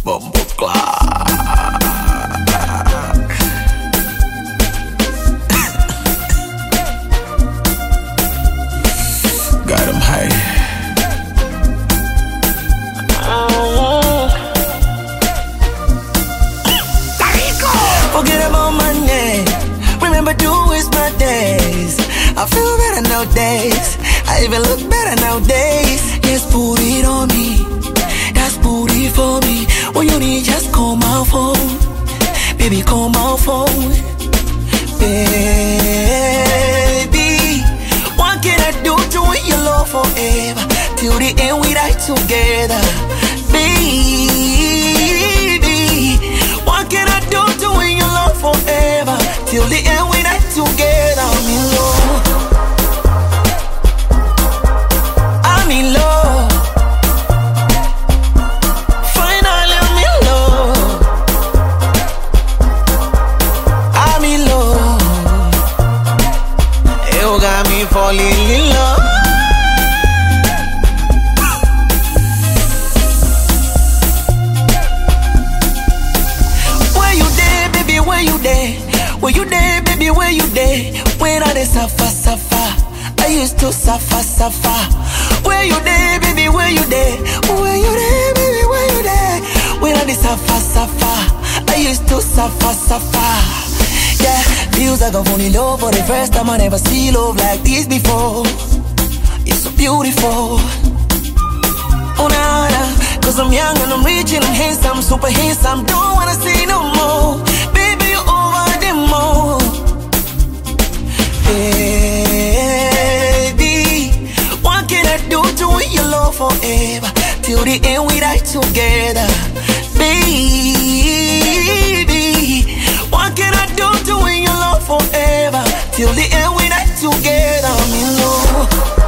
Bumbo clock. Got him high. Forget about my name. Remember to waste my days. I feel better nowadays. I even look better nowadays. Yes, put it on me. That's booty for me. When you need, just call my phone. Baby, call my phone. Baby, what can I do to win your love forever? Till the end we die together. Baby, what can I do to win your love forever? Till the end we die together. I'm in love. I'm in love. Finally I'm in love. I'm in love. You got me falling in love. Where you there, baby, where you there? Where you there, baby, where you there? When I dey suffer, suffer, I used to suffer, suffer. Where you there, baby, where you there? Where you there, baby, where you there? When I dey suffer, suffer, I used to suffer, suffer. Yeah, feels like I'm falling in love for the first time. I never see love like this before. It's so beautiful. Oh nah, nah. Cause I'm young and I'm rich and I'm handsome, super handsome. Don't wanna say no more. Baby, you're over the moon. Baby, what can I do to win your love forever? Till the end we die together. Baby, what can I do to win your love forever? Till the end we die together. I'm in love.